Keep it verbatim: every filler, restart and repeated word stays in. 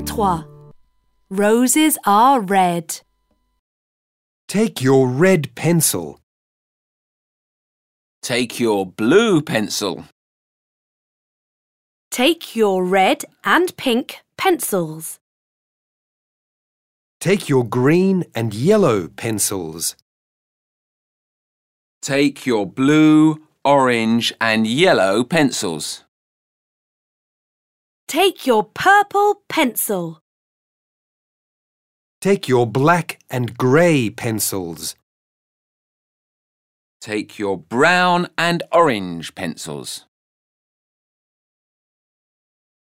trois. Roses are red. Take your red pencil. Take your blue pencil. Take your red and pink pencils. Take your green and yellow pencils. Take your blue, orange and yellow pencils. Take your purple pencil. Take your black and grey pencils. Take your brown and orange pencils.